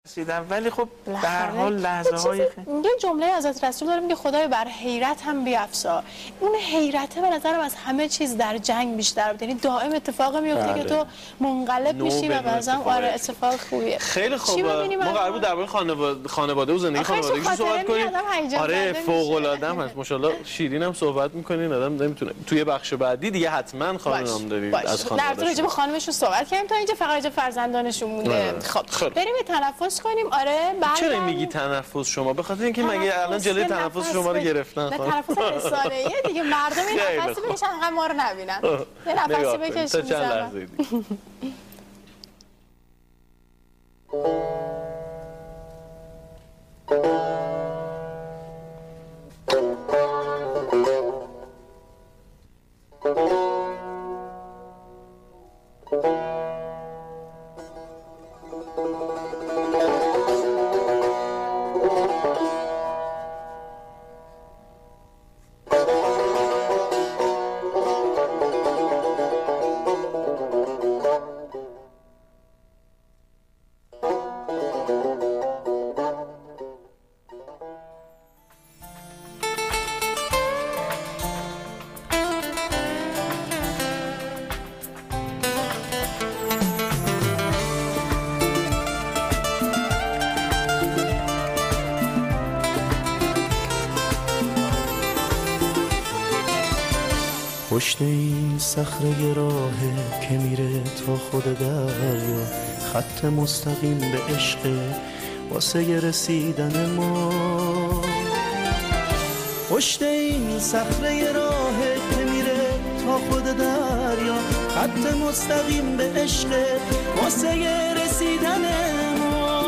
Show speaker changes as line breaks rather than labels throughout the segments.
ولی خب به هر حال لحظه‌های
یه جمله از حضرت رسول داریم که خدای بر حیرت هم بیفزا. اون حیرته به نظرم از همه چیز در جنگ بیشتر بود، یعنی دائم اتفاق میفته که تو منقلب میشی و بعضا اتفاق خوبیه.
خیلی خوب. ما قرار بود درباره خانواده و زندگی خانوادگی صحبت کنیم. آره فوق العاده است. ماشاءالله شیرین هم صحبت می‌کنین، آدم نمیتونه. توی بخش بعدی دیگه حتما خانم دارید از خانواده.
در راجع به خانمشون صحبت کردیم تا اینجا، فقط راجع فرزندانشون مونده. خب بریم تنفس کنیم. آره
چرا میگی تنفس شما؟ به خاطر اینکه مگه الان جلوی تنفس شما رو گرفتن؟
نه تنفس رسانه‌ایه دیگه، مردم این نفسی بکشن انقدر ما رو نبینن. یه نفسی بکشیم
تا چند لحظه دیگه.
پشت این صخره راهه که میره تا خود دریا، خط مستقیم به عشق واسه رسیدن ما. پشت این صخره راهه که میره تا خود دریا، خط مستقیم به عشق واسه رسیدن ما.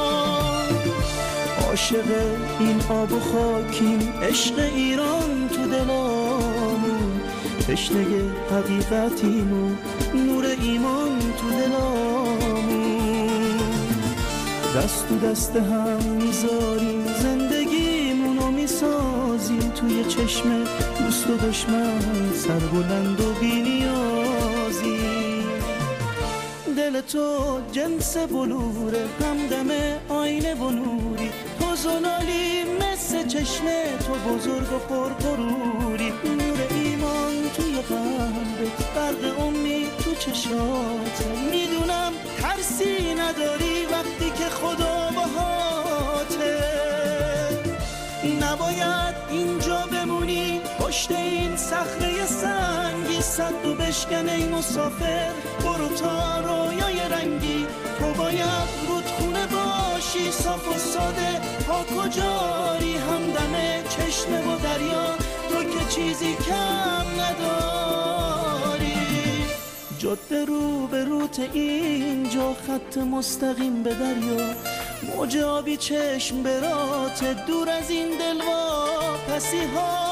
عاشق این آب و خاکیم، عشق ایران تو دلامون، تشنه حقیقتیم و نور ایمان تو دلامون. دست تو دست هم میذاریم، زندگیمونو میسازیم، توی چشم دوست و دشمن سربلند و بی‌نیازیم. دل تو جنس بلوره، همدم آینه و نوری، تو زنالی مثل چشم تو بزرگ و پرغروری. نور ایمان توی قلبت، برق امید تو چشاته، میدونم ترسی نداری وقتی که خدا باهاته. نباید اینجا بمونی پشت این صخره سنگی، صد و بشکن ای مسافر، برو تا رویای رنگی. تو باید رودخونه باشی، صاف و ساده، پاک و جاری، همدم چشمه و دریا، تو که چیزی کم نداری. جاده رو به روت اینجا، خط مستقیم به دریا، موج آبی چشم برات، دور از این دلواپسی ها.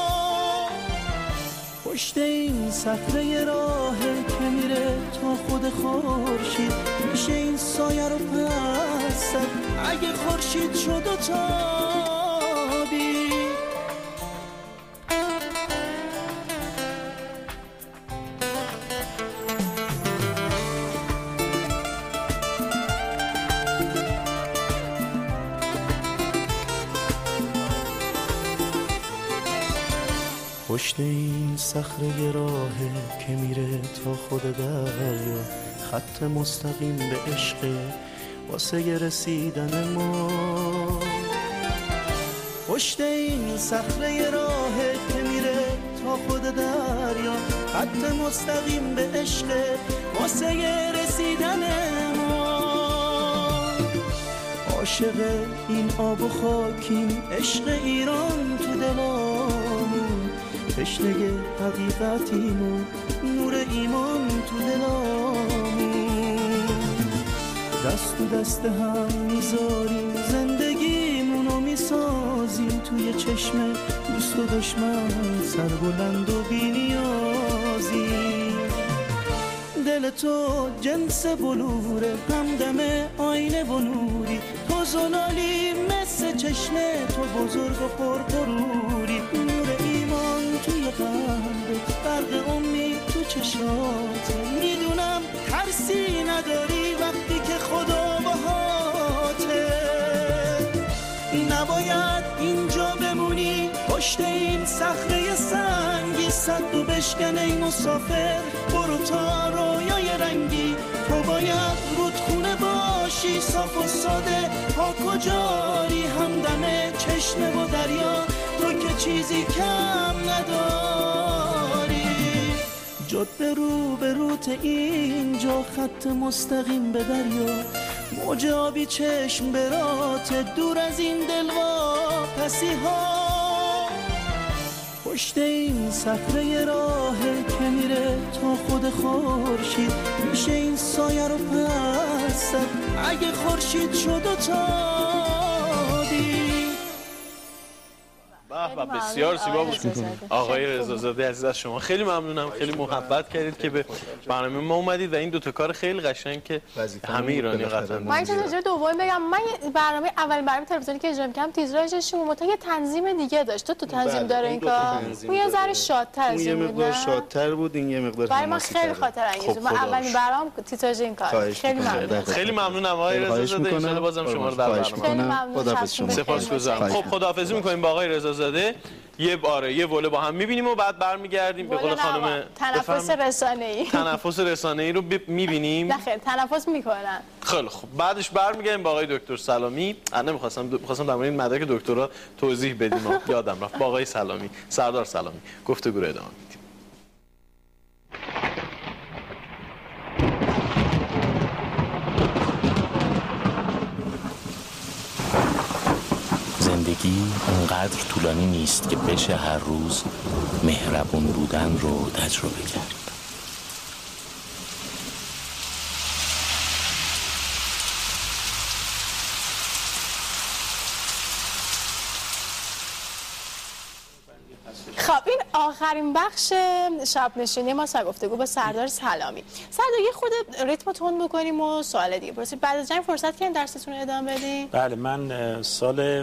پشت این صخره راهه که میره تا خود خورشید، میشه این سایه رو پس اگه خورشید شد و تابی. پشت این صخره راهه که میره تا خود دریا، خط مستقیم به عشق واسه رسیدن ما. پشت این صخره راهه که میره تا خود دریا، خط مستقیم به عشق واسه رسیدن ما. عاشق این آب و خاکیم، عشق ایران تو دلامون، تشنه حقیقتیم و نور ایمان تو دلامون. دست تو دست هم میذاریم، زندگیمونو میسازیم، توی چشم دوست و دشمن سربلند و بی‌نیازیم. دل تو جنس بلوره، همدم آینه و نوری، تو زنالی مثل چشم تو بزرگ و پرغروری. نور ایمان توی قلبت، برق امید تو چشاته، میدونم ترسی نداری وقتی که خدا باهاته. نباید اینجا بمونی پشت این صخره سنگی صد و بشکن ای مسافر برو تا رویای رنگی تو باید رودخونه باشی صاف و ساده پاک و جاری همدم چشمه و دریا تو که چیزی کم نداری جد به روت اینجا خط مستقیم به دریا موج آبی چشم برات دور از این دلواپسی ها پشت این صخره راه که میره تا خود خورشید میشه این سایه رو پس اگه خورشید شد و تابی.
و بسیار زیبا بود آقای رضازاده عزیز. از شما خیلی ممنونم، خیلی محبت کردید که به برنامه ما اومدید و این دوتا کار خیلی قشنگ که همه ایرانی قطعا.
من چه نظر دوم بگم، من برنامه برنامه تلویزیونی که اجرا می‌کردم تیتراژش متا یه تنظیم دیگه داشت. تو تنظیم داره این کار؟ اون یه ذره شادتر از این بود.
یه مقدار شادتر بود، این یه مقدار
برای من خیلی خاطر انگیز. من اولین برنامه تیتراژ این کار. خیلی ممنون.
خیلی ممنونم آقای رضازاده. ان شاءالله بازم شما رو در برنامه. سپاسگزارم. خب خداحافظی می‌کنیم با آقای رضازاده. یه وله با هم می‌بینیم و بعد برمیگردیم به قول خانم تنفس رسانه‌ای رو می‌بینیم.
نه خیر تنفس می‌کنن.
خیلی خب بعدش برمیگردیم با آقای دکتر سلامی. می‌خواستم در مورد این مدرک دکترا توضیح بدیم یادم رفت. با آقای سلامی، سردار سلامی گفتگو رو ادامه میدیم.
زندگی اونقدر طولانی نیست که بشه هر روز مهربون بودن رو تجربه کرد.
خب این آخرین بخش شب نشینی ما گفتگو با سردار سلامی. سردار یه خود ریتم تند بکنیم و سوال دیگه پرسید. بعد از جنگ فرصت کردین درستون رو ادامه بدین؟
بله، من سال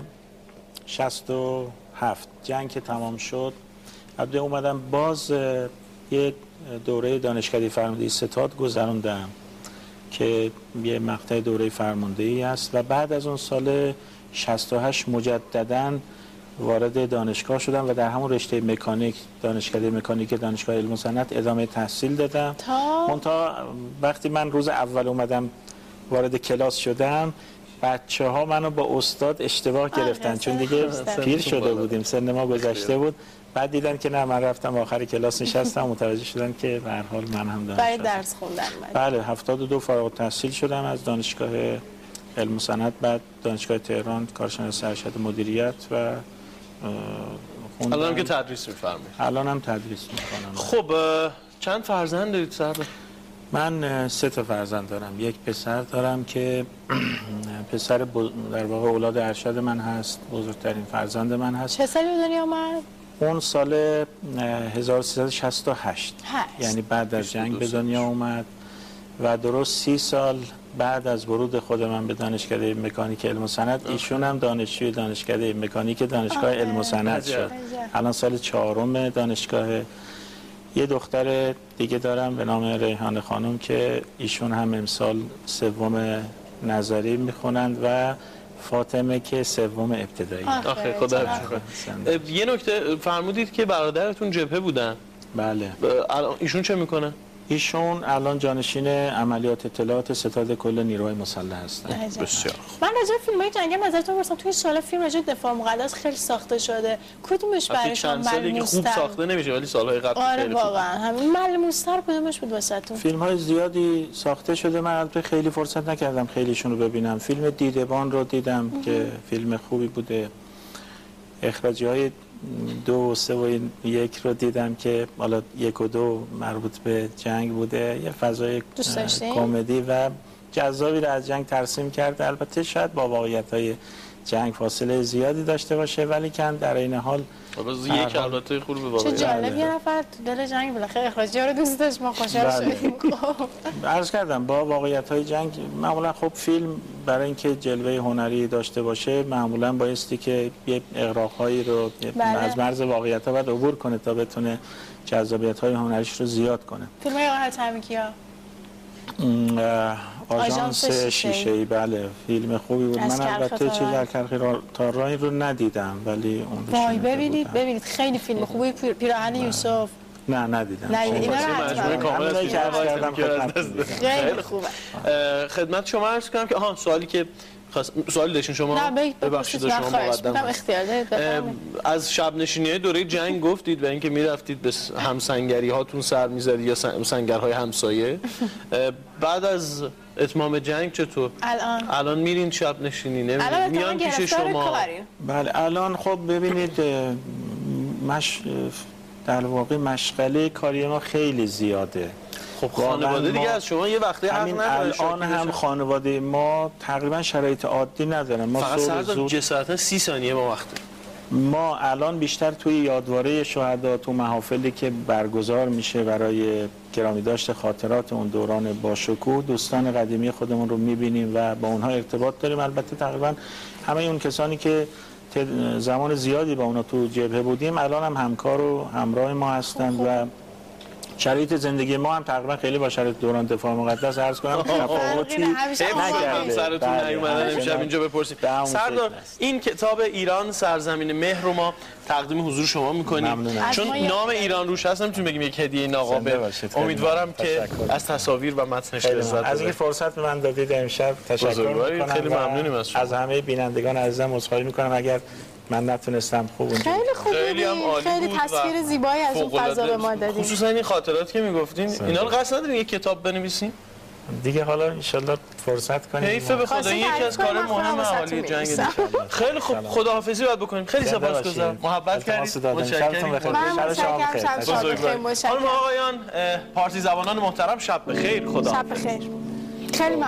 67 جنگ که تمام شد البته اومدم باز یه دوره دانشکده فرماندهی ستاد گذروندم که یه مقطع دوره فرماندهی است و بعد از اون سال 68 مجدداً وارد دانشگاه شدم و در همون رشته مکانیک دانشکده مکانیک دانشگاه علم و صنعت ادامه تحصیل دادم. تا وقتی من روز اول اومدم وارد کلاس شدم بچه‌ها منو با استاد اشتباه گرفتن چون دیگه پیر شده بودیم، سن ما گذشته بود. بعد دیدن که نه، من رفتم آخر کلاس نشستم، متوجه شدن که به هر حال من هم
برای درس خوندن.
بله 72 فارغ التحصیل شدم از دانشگاه علم و صنعت، بعد دانشگاه تهران کارشناس ارشد مدیریت و
الانم که تدریس می‌فرمایید؟
الانم تدریس می‌کنم.
خب چند فرزند دارید سردار؟
من 3 تا فرزند دارم. یک پسر دارم که پسر در واقع اولاد ارشد من هست، بزرگترین فرزند من هست.
چه سالی به دنیا آمد؟
اون سال 1368 یعنی بعد از جنگ به دنیا اومد و درست 30 سال بعد از ورود خود من به دانشکده مکانیک علم و صنعت ایشون هم دانشجوی دانشکده مکانیک دانشگاه علم و صنعت شد. الان سال 4م دانشگاه. یه دختر دیگه دارم به نام ریحانه خانم که ایشون هم امسال 3 نظری میخونند و فاطمه که 3 ابتدایی.
آخه خدا یه نکته فرمودید که برادرتون جبهه بودن.
بله.
ایشون چه میکنه؟
ایشون الان جانشین عملیات اطلاعات ستاد کل نیروهای مسلح هستن.
بسیار.
من راجع به فیلم‌های جنگی نظرتون پرسیدم. توی سال فیلم راجع به دفاع مقدس خیلی ساخته شده. کدومش برای شما ملموس‌تر؟
خوب ساخته نمیشه ولی سال‌های قبل
خیلی خوب. آره واقعا همین ملموس‌تر کدومش بود واسهتون؟
فیلم‌های زیادی ساخته شده. من البته خیلی فرصت نکردم خیلیشون رو ببینم. فیلم دیدبان رو دیدم که فیلم خوبی بوده. اخراجی‌های 2 و 3 و 1 رو دیدم که حالا 1 و 2 مربوط به جنگ بوده. یه فضای کمدی و جذابی رو از جنگ ترسیم کرده. البته شاید با واقعیت‌های جنگ فاصله زیادی داشته باشه ولی کن در این حال
یک البته خوب به واقعیت.
چه جالب یه نفر تو دل جنگ بالاخره اخراجی‌ها رو دوست داشت. ما خوشحال شدیم.
عرض کردم با واقعیت‌های جنگ معمولا خب فیلم برای اینکه جلوه هنری داشته باشه معمولا بایستی که یه اغراق‌هایی رو از مرز واقعیت‌ها باید عبور کنه تا بتونه جذابیت‌های هنریش رو زیاد کنه.
فیلم‌های آقای حاتمی‌کیا
آژانس شیشه‌ای. بله فیلم خوبی بود. من البته چیز در کرخی تارایی رو ندیدم ولی اون
وای ببینید خیلی فیلم خوبی پیراهن یوسف.
نه ندیدم.
اینا خیلی خوبه.
خدمت شما عرض کنم که سوالی که سوالی داشتین شما؟
ببخشید شما مقدم اختیار دارید.
از شب نشینی‌های دوره جنگ گفتید و اینکه میرفتید به همسنگری هاتون سر می‌زدید یا سنگرهای همسایه. بعد از اتمام جنگ چطور؟ الان میرین شب نشینی میان پیش شما؟
بله الان خب ببینید در واقع مشغله کاری ما خیلی زیاده.
خب خانواده دیگه از شما یه وقتی حق نداره.
الان هم خانواده ما تقریبا شرایط عادی ندارن. ما
فقط سردار جسارتا 30 ثانیه ما وقت.
ما الان بیشتر توی یادواره شهدا تو محافلی که برگزار میشه برای گرامی داشت خاطرات اون دوران باشکوه دوستان قدیمی خودمون رو میبینیم و با اونها ارتباط داریم. البته تقریبا همه اون کسانی که زمان زیادی با اونا تو جبهه بودیم الان هم همکار و همراه ما هستند و شرایط زندگی ما هم تقریبا خیلی با شرایط دوران دفاع مقدس عرض کنم تفاوتی
نکرده. سرتون نیومدن امشب اینجا بپرسیم. سردار این کتاب ایران سرزمین مهر رو ما تقدیم حضور شما میکنیم چون نام ایران روش هست نمیتونیم بگیم یک هدیه ناقابل. امیدوارم که از تصاویر و متنش لذت
از اینکه فرصت به من دادید امشب تشکر میکنم.
خیلی ممنونیم از شما.
از همه بینندگان عزیزم عذرخواهی میکنم اگر من نتونستم خوب اونجا.
خیلی خوب خیلی تصویر زیبایی از اون فضا به ما دادید.
خصوصا این خاطراتی که میگفتین اینا رو قصد ندارین یک کتاب بنویسین؟
دیگه حالا ان شاءالله فرصت کنیم.
حیفه به خدا یکی از کار مهم اهالی جنگ. خیلی خوب خداحافظی باید بکنیم. خیلی سپاسگزارم. محبت کردید. متشکرم. خانم آقایان پارسی زبانان محترم شب بخیر. خدا.
شب بخیر. خیلی